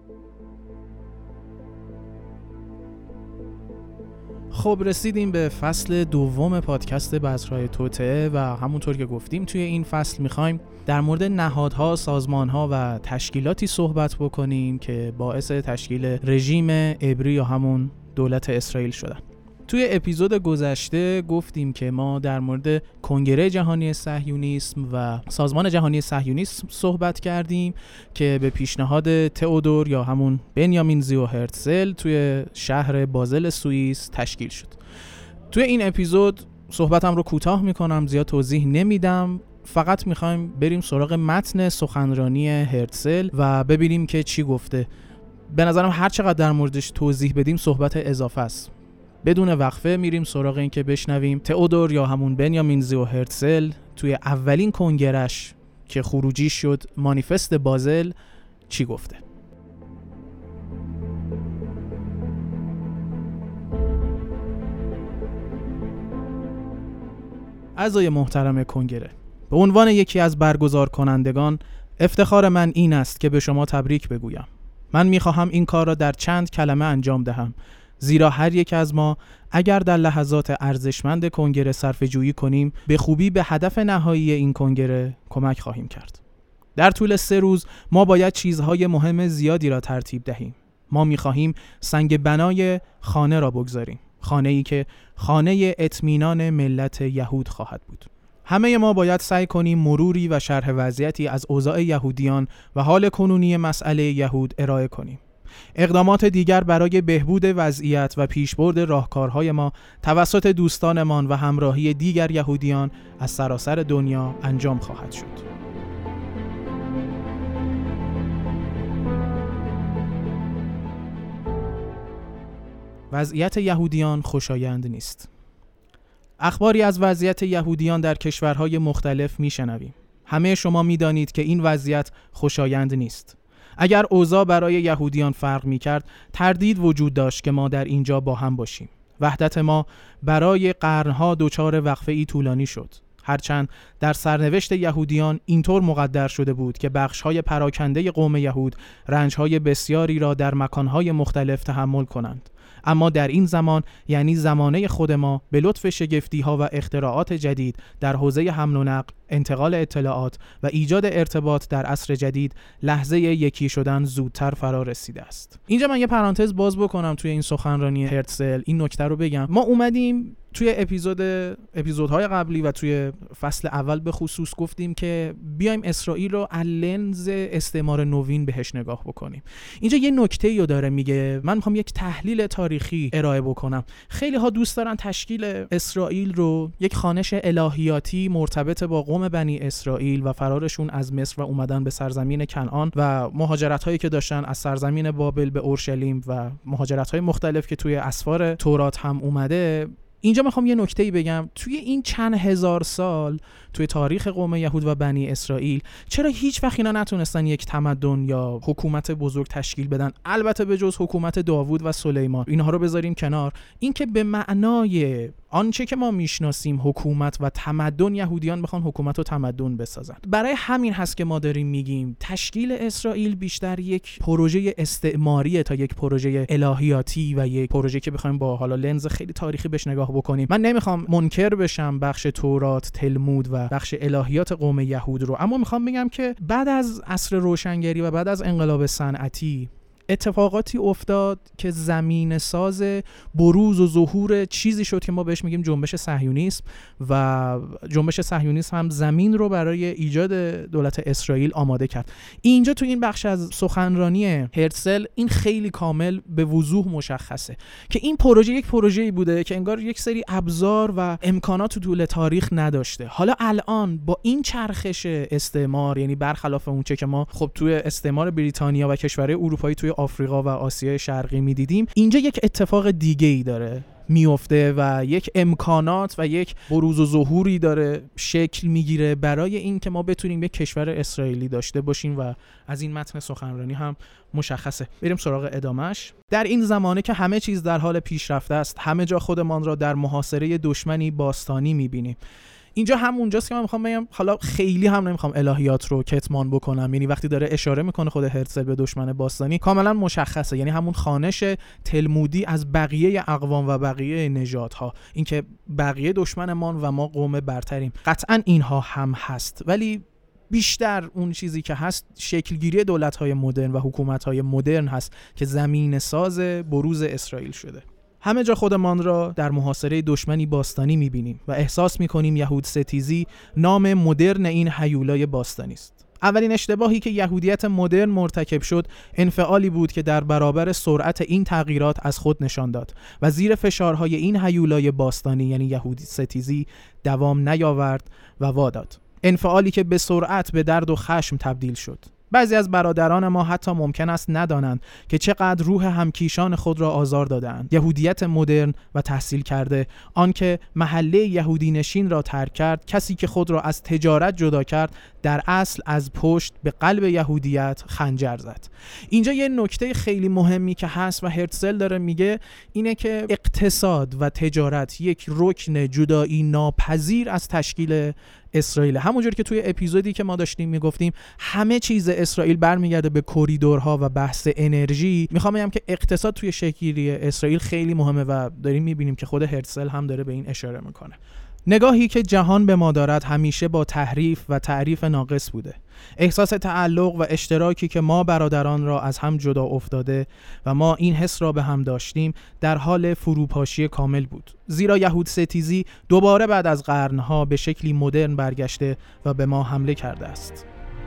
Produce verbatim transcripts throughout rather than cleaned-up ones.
خب رسیدیم به فصل دوم پادکست بذرهای توطئه و همونطور که گفتیم توی این فصل میخوایم در مورد نهادها، سازمانها و تشکیلاتی صحبت بکنیم که باعث تشکیل رژیم عبری یا همون دولت اسرائیل شدن. توی اپیزود گذشته گفتیم که ما در مورد کنگره جهانی صهیونیسم و سازمان جهانی صهیونیسم صحبت کردیم که به پیشنهاد تئودور یا همون بنیامین زیو هرتزل توی شهر بازل سوئیس تشکیل شد. توی این اپیزود صحبتم رو کوتاه میکنم، زیاد توضیح نمیدم، فقط میخوایم بریم سراغ متن سخنرانی هرتزل و ببینیم که چی گفته. به نظرم هر چقدر در موردش توضیح بدیم صحبت اضافه است. بدون وقفه میریم سراغ این که بشنویم تئودور یا همون بنیامین زیو هرتزل توی اولین کنگره‌اش که خروجی شد مانیفست بازل چی گفته. اعضای محترم کنگره، به عنوان یکی از برگزار کنندگان افتخار من این است که به شما تبریک بگویم. من میخواهم این کار را در چند کلمه انجام دهم، زیرا هر یک از ما اگر در لحظات ارزشمند کنگره صرفه‌جویی کنیم به خوبی به هدف نهایی این کنگره کمک خواهیم کرد. در طول سه روز ما باید چیزهای مهم زیادی را ترتیب دهیم. ما می‌خواهیم سنگ بنای خانه را بگذاریم، خانه‌ای که خانه اطمینان ملت یهود خواهد بود. همه ما باید سعی کنیم مروری و شرح وضعیتی از اوضاع یهودیان و حال کنونی مسئله یهود ارائه کنیم. اقدامات دیگر برای بهبود وضعیت و پیشبرد راهکارهای ما توسط دوستانمان و همراهی دیگر یهودیان از سراسر دنیا انجام خواهد شد. وضعیت یهودیان خوشایند نیست. اخباری از وضعیت یهودیان در کشورهای مختلف میشنویم. همه شما میدانید که این وضعیت خوشایند نیست. اگر اوضاع برای یهودیان فرق می‌کرد، تردید وجود داشت که ما در اینجا با هم باشیم. وحدت ما برای قرنها دچار وقفه‌ای طولانی شد. هرچند در سرنوشت یهودیان اینطور مقدر شده بود که بخش‌های پراکنده قوم یهود رنج‌های بسیاری را در مکان‌های مختلف تحمل کنند. اما در این زمان، یعنی زمانه خود ما، به لطف شگفتی‌ها و اختراعات جدید در حوزه حمل و نقل، انتقال اطلاعات و ایجاد ارتباط در عصر جدید، لحظه یکی شدن زودتر فرا رسیده است. اینجا من یه پرانتز باز بکنم توی این سخنرانی هرتزل، این نکته رو بگم. ما اومدیم توی اپیزود اپیزودهای قبلی و توی فصل اول به خصوص گفتیم که بیایم اسرائیل رو از لنز استعمار نوین بهش نگاه بکنیم. اینجا یه نکته‌ای رو داره میگه، من میخوام یک تحلیل تاریخی ارائه بکنم. خیلی ها دوست دارن تشکیل اسرائیل رو یک خوانش الهیاتی مرتبط با قوم بنی اسرائیل و فرارشون از مصر و اومدن به سرزمین کنعان و مهاجرت‌هایی که داشتن از سرزمین بابل به اورشلیم و مهاجرت‌های مختلف که توی اسفار تورات هم اومده. اینجا میخوام یه نکته‌ای بگم، توی این چند هزار سال توی تاریخ قوم یهود و بنی اسرائیل چرا هیچ وقت اینا نتونستن یک تمدن یا حکومت بزرگ تشکیل بدن؟ البته به جز حکومت داوود و سلیمان، اینها رو بذاریم کنار. این که به معنای آنچه که ما میشناسیم حکومت و تمدن، یهودیان بخوان حکومت و تمدن بسازن. برای همین هست که ما داریم میگیم تشکیل اسرائیل بیشتر یک پروژه استعماریه تا یک پروژه الهیاتی و یک پروژه که بخوایم با حالا لنز خیلی تاریخی بهش نگاه بکنیم. من نمیخوام منکر بشم بخش تورات، تلمود و بخش الهیات قوم یهود رو، اما میخوام بگم که بعد از عصر روشنگری و بعد از انقلاب صنعتی اتفاقاتی افتاد که زمین ساز بروز و ظهور چیزی شد که ما بهش میگیم جنبش صهیونیسم و جنبش صهیونیسم هم زمین رو برای ایجاد دولت اسرائیل آماده کرد. اینجا تو این بخش از سخنرانی هرتزل این خیلی کامل به وضوح مشخصه که این پروژه یک پروژه‌ای بوده که انگار یک سری ابزار و امکانات تو طول تاریخ نداشته. حالا الان با این چرخش استعمار، یعنی برخلاف اون چه که ما خب توی استعمار بریتانیا و کشورهای اروپایی توی آفریقا و آسیای شرقی میدیدیم، اینجا یک اتفاق دیگه ای داره میفته و یک امکانات و یک بروز و ظهوری داره شکل میگیره برای این که ما بتونیم یک کشور اسرائیلی داشته باشیم و از این متن سخنرانی هم مشخصه. بریم سراغ ادامش. در این زمانه که همه چیز در حال پیشرفته است، همه جا خودمان را در محاصره دشمنی باستانی میبینیم. اینجا همونجاست که من میخوام بگم، حالا خیلی هم نمیخوام الهیات رو کتمان بکنم، یعنی وقتی داره اشاره میکنه خود هرتزل به دشمن باستانی کاملا مشخصه، یعنی همون خوانش تلمودی از بقیه اقوام و بقیه نژادها، اینکه بقیه دشمنمان و ما قوم برتریم. قطعا اینها هم هست، ولی بیشتر اون چیزی که هست شکلگیری دولت‌های مدرن و حکومت‌های مدرن هست که زمین ساز بروز اسرائیل شده. همه جا خودمان را در محاصره دشمنی باستانی می‌بینیم و احساس می‌کنیم یهود ستیزی نام مدرن این هیولای باستانی است. اولین اشتباهی که یهودیت مدرن مرتکب شد انفعالی بود که در برابر سرعت این تغییرات از خود نشان داد و زیر فشارهای این هیولای باستانی یعنی یهودی ستیزی دوام نیاورد و واداد. انفعالی که به سرعت به درد و خشم تبدیل شد. بعضی از برادران ما حتی ممکن است ندانند که چقدر روح همکیشان خود را آزار دادند. یهودیت مدرن و تحصیل کرده، آنکه محله یهودی نشین را ترک کرد، کسی که خود را از تجارت جدا کرد، در اصل از پشت به قلب یهودیت خنجر زد. اینجا یه نکته خیلی مهمی که هست و هرتزل داره میگه اینه که اقتصاد و تجارت یک رکن جدایی ناپذیر از تشکیل اسرائیل. همونجور که توی اپیزودی که ما داشتیم میگفتیم همه چیز اسرائیل برمیگرده به کوریدورها و بحث انرژی، میخوام بگم که اقتصاد توی شکلگیری اسرائیل خیلی مهمه و داریم میبینیم که خود هرتزل هم داره به این اشاره میکنه. نگاهی که جهان به ما دارد همیشه با تحریف و تعریف ناقص بوده. احساس تعلق و اشتراکی که ما برادران را از هم جدا افتاده و ما این حس را به هم داشتیم در حال فروپاشی کامل بود. زیرا یهود ستیزی دوباره بعد از قرنها به شکلی مدرن برگشته و به ما حمله کرده است.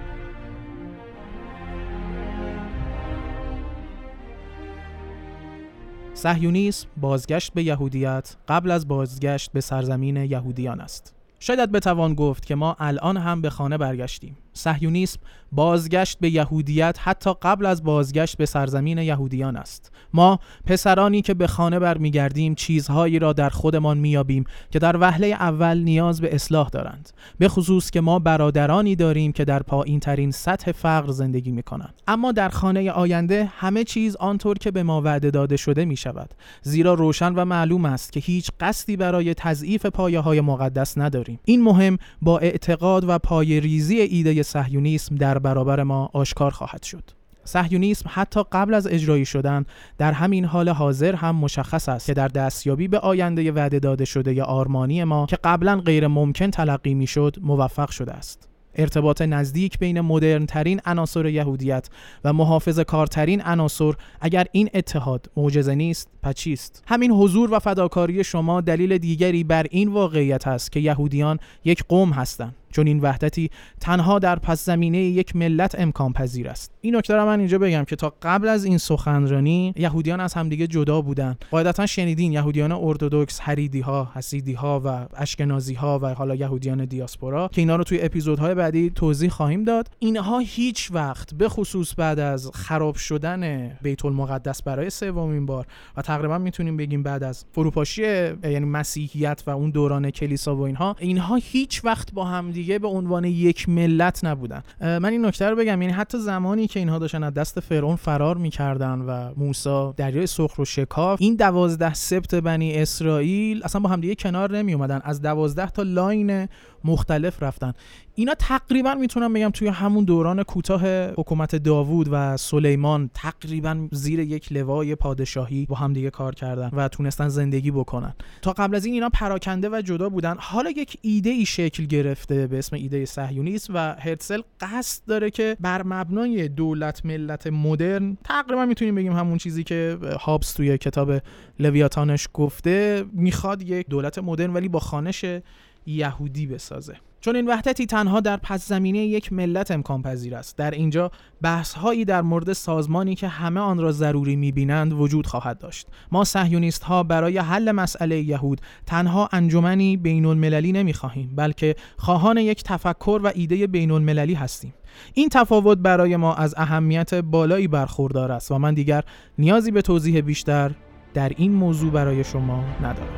صهیونیسم بازگشت به یهودیت قبل از بازگشت به سرزمین یهودیان است. شاید بتوان گفت که ما الان هم به خانه برگشتیم. صهیونیسم بازگشت به یهودیت حتی قبل از بازگشت به سرزمین یهودیان است. ما پسرانی که به خانه برمیگردیم چیزهایی را در خودمان میابیم که در وهله اول نیاز به اصلاح دارند، به خصوص که ما برادرانی داریم که در پایین ترین سطح فقر زندگی میکنند. اما در خانه آینده همه چیز آنطور که به ما وعده داده شده میشود، زیرا روشن و معلوم است که هیچ قصدی برای تضعیف پایه‌های مقدس نداریم. این مهم با اعتقاد و پایه‌ریزی ایده صهیونیسم در برابر ما آشکار خواهد شد. صهیونیسم حتی قبل از اجرایی شدن در همین حال حاضر هم مشخص است که در دستیابی به آینده وعده داده شده یا آرمانی ما که قبلا غیر ممکن تلقی می شد موفق شده است. ارتباط نزدیک بین مدرن ترین عناصر یهودیت و محافظه کارترین عناصر، اگر این اتحاد معجزه نیست پس چیست؟ همین حضور و فداکاری شما دلیل دیگری بر این واقعیت است که یهودیان یک قوم هستند، چون این وحدتی تنها در پس زمینه یک ملت امکان پذیر است. این نکته را من اینجا بگم که تا قبل از این سخنرانی یهودیان از همدیگه جدا بودن. قاعدتا شنیدین یهودیان ارتدوکس، حریدی ها، حسیدی ها و اشکنازی ها و حالا یهودیان دیاسپورا که اینا رو توی اپیزودهای بعدی توضیح خواهیم داد. اینها هیچ وقت به خصوص بعد از خراب شدن بیت المقدس برای سومین بار و تقریبا میتونیم بگیم بعد از فروپاشی یعنی مسیحیت و اون دوران کلیسا و اینها اینها هیچ وقت با هم دیگه به عنوان یک ملت نبودن. من این نکته رو بگم، یعنی حتی زمانی که اینها داشتن از دست فرعون فرار میکردن و موسی دریای سرخ رو شکافت، این دوازده سبط بنی اسرائیل اصلا با هم دیگه کنار نمی اومدن، از دوازده تا لاین مختلف رفتن. اینا تقریبا میتونم بگم توی همون دوران کوتاه حکومت داوود و سلیمان تقریبا زیر یک لوای پادشاهی با هم دیگه کار کردن و تونستن زندگی بکنن. تا قبل از این اینا پراکنده و جدا بودن. حالا یک ایده ای شکل گرفته به اسم ایده صهیونیسم و هرتزل قصد داره که بر مبنای دولت ملت مدرن، تقریبا میتونیم بگیم همون چیزی که هابس توی کتاب لویاتانش گفته، میخواد یک دولت مدرن ولی با خوانش یهودی بسازه. چون این وحدتی تنها در پس زمینه یک ملت امکان پذیر است. در اینجا بحث هایی در مورد سازمانی که همه آن را ضروری می‌بینند وجود خواهد داشت. ما صهیونیست ها برای حل مسئله یهود تنها انجمنی بین المللی نمی‌خواهیم، بلکه خواهان یک تفکر و ایده بین المللی هستیم. این تفاوت برای ما از اهمیت بالایی برخوردار است و من دیگر نیازی به توضیح بیشتر در این موضوع برای شما ندارم.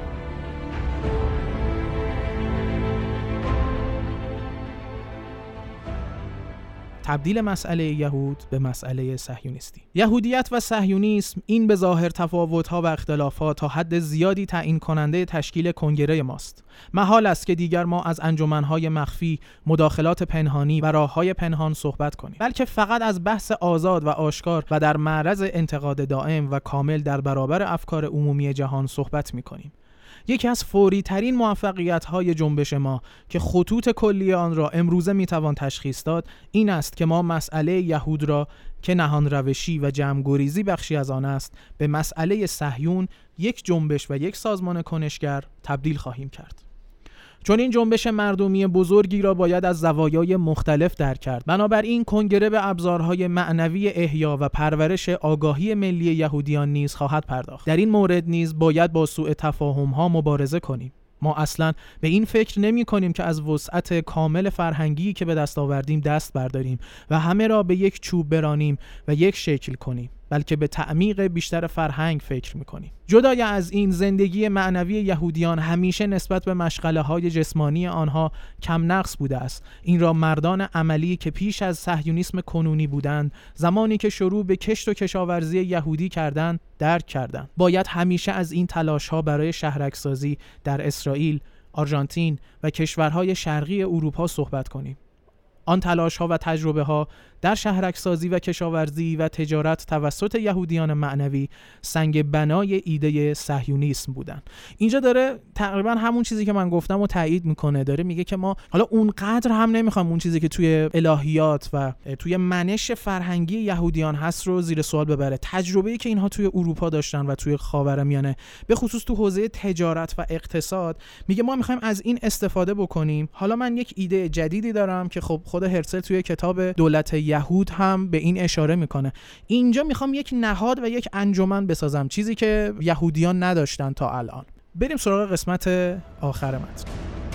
تبدیل مسئله یهود به مسئله صهیونیستی. یهودیت و صهیونیسم این به ظاهر تفاوت‌ها و اختلافات تا حد زیادی تعیین کننده تشکیل کنگره ماست. محال است که دیگر ما از انجمن‌های مخفی، مداخلات پنهانی و راه‌های پنهان صحبت کنیم، بلکه فقط از بحث آزاد و آشکار و در معرض انتقاد دائم و کامل در برابر افکار عمومی جهان صحبت می‌کنیم. یکی از فوری ترین موفقیت‌های جنبش ما که خطوط کلی آن را امروزه میتوان تشخیص داد این است که ما مسئله یهود را که نهان روشی و جمع‌گریزی بخشی از آن است به مسئله صهیون، یک جنبش و یک سازمان کنشگر تبدیل خواهیم کرد. چون این جنبش مردمی بزرگی را باید از زوایای مختلف درک کرد. بنابراین کنگره به ابزارهای معنوی احیا و پرورش آگاهی ملی یهودیان نیز خواهد پرداخت. در این مورد نیز باید با سوء تفاهم‌ها مبارزه کنیم. ما اصلاً به این فکر نمی کنیم که از وسعت کامل فرهنگی که به دست آوردیم دست برداریم و همه را به یک چوب برانیم و یک شکل کنیم، بلکه به تعمیق بیشتر فرهنگ فکر میکنیم. جدای از این، زندگی معنوی یهودیان همیشه نسبت به مشغله‌های جسمانی آنها کم نقص بوده است. این را مردان عملی که پیش از صهیونیسم کنونی بودند، زمانی که شروع به کشت و کشاورزی یهودی کردند، درک کردند. باید همیشه از این تلاش‌ها برای شهرک‌سازی در اسرائیل، آرژانتین و کشورهای شرقی اروپا صحبت کنیم. آن تلاش‌ها و تجربه‌ها در شهرک‌سازی و کشاورزی و تجارت توسط یهودیان معنوی سنگ بنای ایده صهیونیسم بودن. اینجا داره تقریبا همون چیزی که من گفتم رو تایید میکنه. داره میگه که ما حالا اونقدر هم نمیخوام اون چیزی که توی الهیات و توی منش فرهنگی یهودیان هست رو زیر سوال ببره. تجربه‌ای که اینها توی اروپا داشتن و توی خاورمیانه به خصوص تو حوزه تجارت و اقتصاد، میگه ما میخوایم از این استفاده بکنیم. حالا من یک ایده جدیدی دارم که خب خود هرتزل توی کتاب دولت یهود هم به این اشاره میکنه. اینجا میخوام یک نهاد و یک انجمن بسازم، چیزی که یهودیان نداشتن تا الان. بریم سراغ قسمت آخر متن.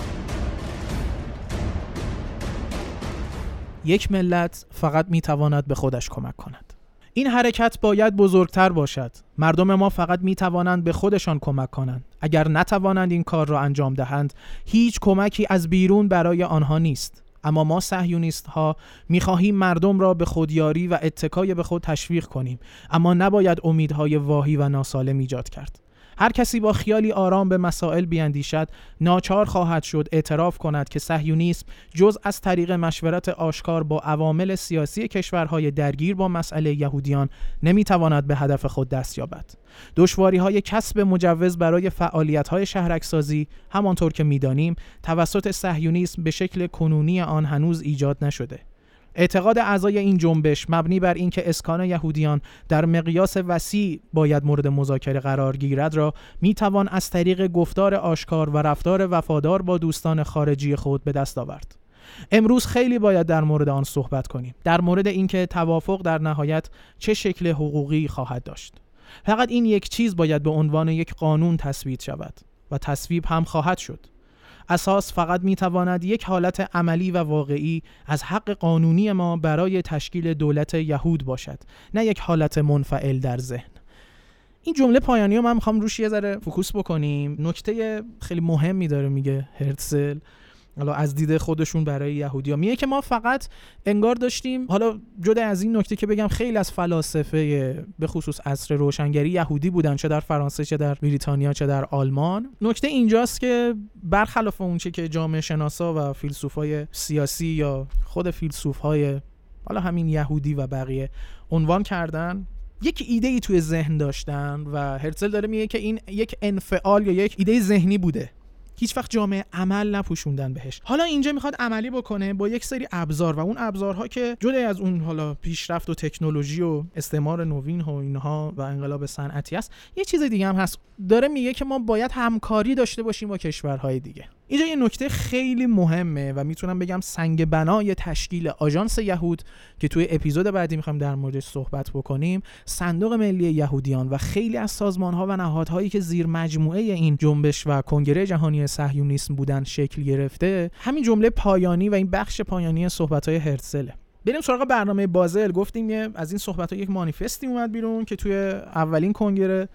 یک ملت فقط میتواند به خودش کمک کند. این حرکت باید بزرگتر باشد. مردم ما فقط میتوانند به خودشان کمک کنند. اگر نتوانند این کار را انجام دهند، هیچ کمکی از بیرون برای آنها نیست. اما ما صهیونیست ها می‌خواهیم مردم را به خودیاری و اتکای به خود تشویق کنیم، اما نباید امیدهای واهی و ناسالم ایجاد کرد. هر کسی با خیالی آرام به مسائل بیاندیشد، ناچار خواهد شد اعتراف کند که صهیونیسم جز از طریق مشورت آشکار با عوامل سیاسی کشورهای درگیر با مسئله یهودیان نمیتواند به هدف خود دست یابد. دشواری‌های کسب مجوز برای فعالیت‌های شهرک‌سازی همانطور که می‌دانیم توسط صهیونیسم به شکل کنونی آن هنوز ایجاد نشده. اعتقاد اعضای این جنبش مبنی بر اینکه اسکان یهودیان در مقیاس وسیع باید مورد مذاکره قرار گیرد را میتوان از طریق گفتار آشکار و رفتار وفادار با دوستان خارجی خود به دست آورد. امروز خیلی باید در مورد آن صحبت کنیم، در مورد اینکه توافق در نهایت چه شکل حقوقی خواهد داشت. فقط این یک چیز باید به عنوان یک قانون تصویب شود و تصویب هم خواهد شد. اساس فقط میتواند یک حالت عملی و واقعی از حق قانونی ما برای تشکیل دولت یهود باشد، نه یک حالت منفعل در ذهن. این جمله پایانی رو من میخوام روش یه ذره فوکوس بکنیم. نکته خیلی مهمی داره میگه هرتزل، حالا از دید خودشون برای یهودی‌ها، میگه که ما فقط انگار داشتیم، حالا جدا از این نکته که بگم خیلی از فلاسفه به خصوص عصر روشنگری یهودی بودن، چه در فرانسه چه در بریتانیا چه در آلمان. نکته اینجاست که برخلاف اون چه که جامعه شناسا و فیلسوفای سیاسی یا خود فیلسوفای حالا همین یهودی و بقیه عنوان کردن، یک ایده ای توی ذهن داشتن و هرتزل داره میگه که این یک انفعال یا یک ایده ذهنی بوده، هیچ وقت جامعه عمل نپوشوندن بهش. حالا اینجا میخواد عملی بکنه با یک سری ابزار و اون ابزارها که جدا از اون حالا پیشرفت و تکنولوژی و استعمار نوین و اینها و انقلاب صنعتی است، یه چیز دیگه هم هست. داره میگه که ما باید همکاری داشته باشیم با کشورهای دیگه. اینجا یه نکته خیلی مهمه و میتونم بگم سنگ بنای تشکیل آژانس یهود که توی اپیزود بعدی میخوایم در موردش صحبت بکنیم، صندوق ملی یهودیان و خیلی از سازمان‌ها و نهادهایی که زیر مجموعه این جنبش و کنگره جهانی صهیونیسم بودن شکل گرفته، همین جمله پایانی و این بخش پایانی صحبت‌های هرتزل. بریم سراغ برنامه بازل. گفتیم از این صحبت‌ها یک مانیفستی اومد بیرون که توی اولین کنگره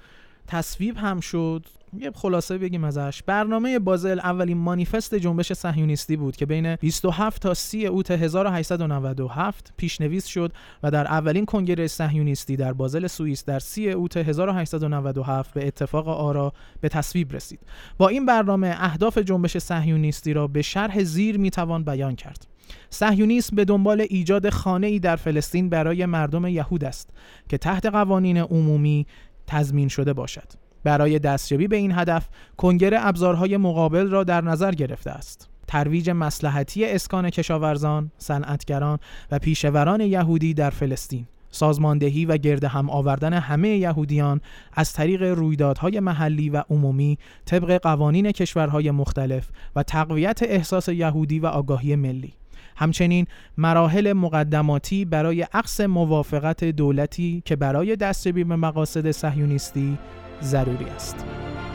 تصویب هم شد. یه خلاصه بگیم ازش. برنامه بازل اولین مانیفست جنبش صهیونیستی بود که بین بیست و هفت تا سی اوت هزار و هشتصد و نود و هفت پیشنویس شد و در اولین کنگره صهیونیستی در بازل سوئیس در سی اوت هزار و هشتصد و نود و هفت به اتفاق آرا به تصویب رسید. با این برنامه اهداف جنبش صهیونیستی را به شرح زیر میتوان بیان کرد. صهیونیسم به دنبال ایجاد خانه‌ای در فلسطین برای مردم یهود است که تحت قوانین عمومی تضمین شده باشد. برای دستیابی به این هدف کنگره ابزارهای مقابل را در نظر گرفته است. ترویج مصلحتی اسکان کشاورزان، صنعتگران و پیشوران یهودی در فلسطین، سازماندهی و گرد هم آوردن همه یهودیان از طریق رویدادهای محلی و عمومی طبق قوانین کشورهای مختلف و تقویت احساس یهودی و آگاهی ملی. همچنین مراحل مقدماتی برای عقص موافقت دولتی که برای دستیابی به مقاصد صهیونیستی ضروری است.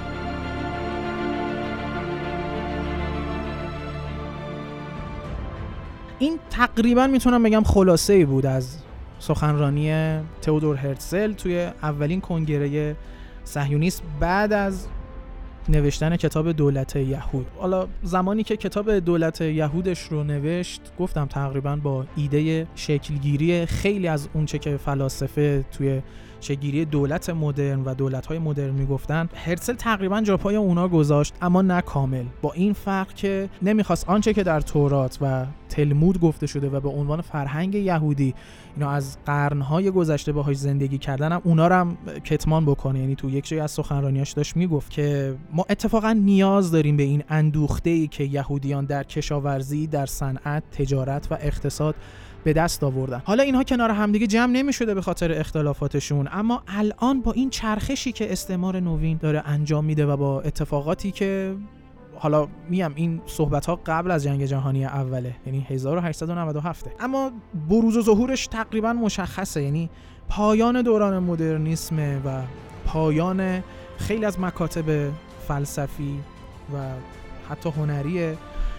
این تقریبا میتونم بگم خلاصه ای بود از سخنرانی تئودور هرتزل توی اولین کنگره صهیونیسم بعد از نوشتن کتاب دولت یهود. حالا زمانی که کتاب دولت یهودش رو نوشت، گفتم تقریبا با ایده شکلگیری خیلی از اونچه که فلاسفه توی شکلگیری دولت مدرن و دولت‌های مدرن میگفتن، هرتزل تقریبا جا پای اونا گذاشت، اما نه کامل. با این فرق که نمیخواست آنچه که در تورات و تلمود گفته شده و به عنوان فرهنگ یهودی اینا از قرن‌های گذشته باهاش زندگی کردن هم اونا رو هم کتمان بکنه. یعنی تو یک جای از سخنرانیاش داشت میگفت که ما اتفاقا نیاز داریم به این اندوخته‌ای که یهودیان در کشاورزی، در صنعت، تجارت و اقتصاد به دست آوردن. حالا اینها کنار همدیگه جمع نمی‌شده به خاطر اختلافاتشون، اما الان با این چرخشی که استعمار نوین داره انجام میده و با اتفاقاتی که حالا میم این صحبت‌ها قبل از جنگ جهانی اوله، یعنی هزار و هشتصد و نود و هفت، اما بروز و ظهورش تقریبا مشخصه. یعنی پایان دوران مدرنیسم و پایان خیلی از مکاتب فلسفی و حتی هنریه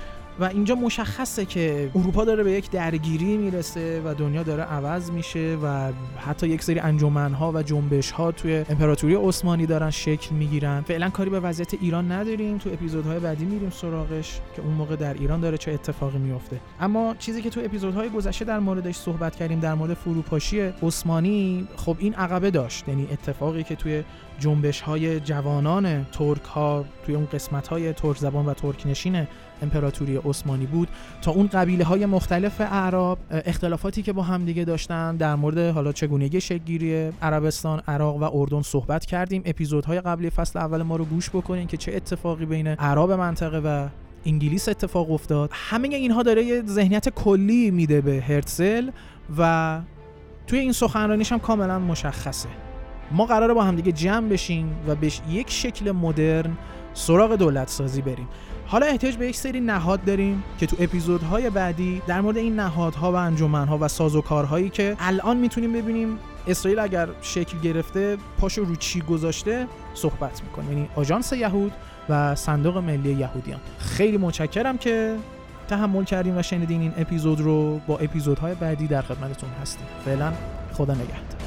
و اینجا مشخصه که اروپا داره به یک درگیری میرسه و دنیا داره عوض میشه و حتی یک سری انجمن‌ها و جنبش‌ها توی امپراتوری عثمانی دارن شکل میگیرن. فعلا کاری به وضعیت ایران نداریم، تو اپیزودهای بعدی میریم سراغش که اون موقع در ایران داره چه اتفاقی میفته. اما چیزی که تو اپیزودهای گذشته در موردش صحبت کردیم در مورد فروپاشی عثمانی، خب این عقبه داشت. یعنی اتفاقی که توی جنبش‌های جوانان ترک‌ها توی اون قسمت‌های ترک زبان و ترک نشین امپراتوری عثمانی بود تا اون قبیله‌های مختلف اعراب، اختلافاتی که با هم دیگه داشتن در مورد حالا چگونگی شکل‌گیری عربستان، عراق و اردن صحبت کردیم. اپیزودهای قبلی فصل اول ما رو گوش بکنین که چه اتفاقی بین اعراب منطقه و انگلیس اتفاق افتاد. همه اینها داره یه ذهنیت کلی میده به هرتزل و توی این سخنرانیش هم کاملا مشخصه. ما قراره با هم دیگه جمع بشیم و به یک شکل مدرن سراغ دولت سازی بریم. حالا احتیاج به یک سری نهاد داریم که تو اپیزودهای بعدی در مورد این نهادها و انجمنها و سازوکارهایی که الان میتونیم ببینیم اسرائیل اگر شکل گرفته پاشو رو چی گذاشته صحبت میکنه، یعنی آژانس یهود و صندوق ملی یهودیان. خیلی متشکرم که تحمل کردین و شنیدین این اپیزود رو. با اپیزودهای بعدی در خدمتتون هستیم. فعلا خدا نگهدار.